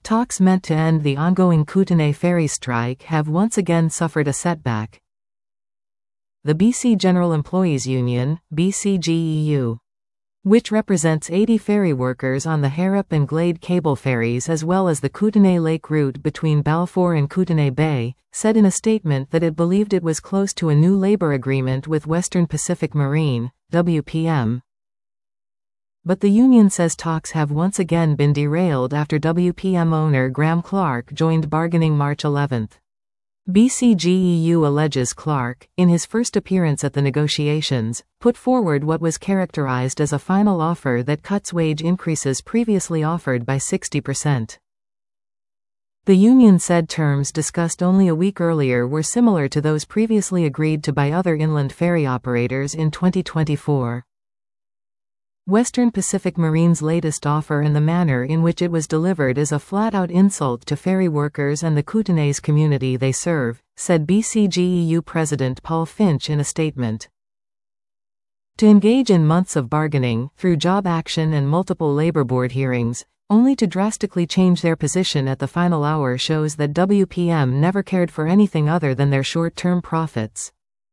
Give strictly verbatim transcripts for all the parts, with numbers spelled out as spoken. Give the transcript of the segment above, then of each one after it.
Talks meant to end the ongoing Kootenay ferry strike have once again suffered a setback. The B C General Employees Union, B C G E U, which represents eighty ferry workers on the Harrop and Glade cable ferries as well as the Kootenay Lake route between Balfour and Kootenay Bay, said in a statement that it believed it was close to a new labor agreement with Western Pacific Marine, W P M. But the union says talks have once again been derailed after W P M owner Graham Clark joined bargaining March eleventh. B C G E U alleges Clark, in his first appearance at the negotiations, put forward what was characterized as a final offer that cuts wage increases previously offered by sixty percent. The union said terms discussed only a week earlier were similar to those previously agreed to by other inland ferry operators in twenty twenty-four. Western Pacific Marine's latest offer and the manner in which it was delivered is a flat-out insult to ferry workers and the Kootenays community they serve, said B C G E U President Paul Finch in a statement. To engage in months of bargaining, through job action and multiple labor board hearings, only to drastically change their position at the final hour shows that W P M never cared for anything other than their short-term profits.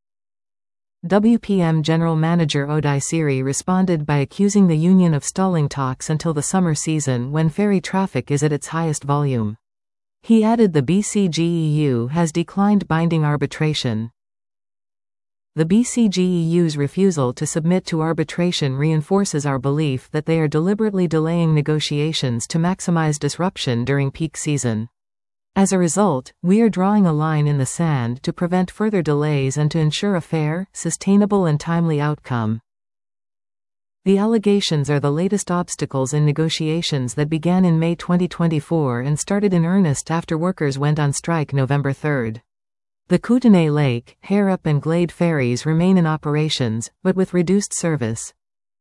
W P M General Manager Oday Siri responded by accusing the union of stalling talks until the summer season when ferry traffic is at its highest volume. He added the B C G E U has declined binding arbitration. The B C G E U's refusal to submit to arbitration reinforces our belief that they are deliberately delaying negotiations to maximize disruption during peak season. As a result, we are drawing a line in the sand to prevent further delays and to ensure a fair, sustainable and timely outcome. The allegations are the latest obstacles in negotiations that began in May twenty twenty-four and started in earnest after workers went on strike November third. The Kootenay Lake, Harrop and Glade ferries remain in operations, but with reduced service.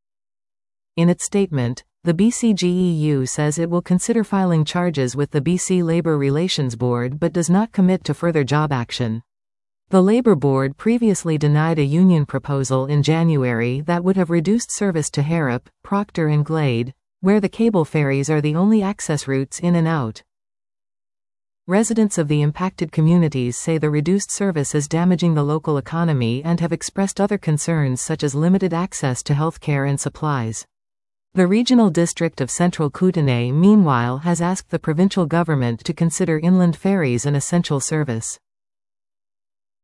In its statement, the B C G E U says it will consider filing charges with the B C Labor Relations Board but does not commit to further job action. The Labor Board previously denied a union proposal in January that would have reduced service to Harrop, Proctor and Glade, where the cable ferries are the only access routes in and out. Residents of the impacted communities say the reduced service is damaging the local economy and have expressed other concerns such as limited access to health care and supplies. The Regional District of Central Kootenay meanwhile has asked the provincial government to consider inland ferries an essential service.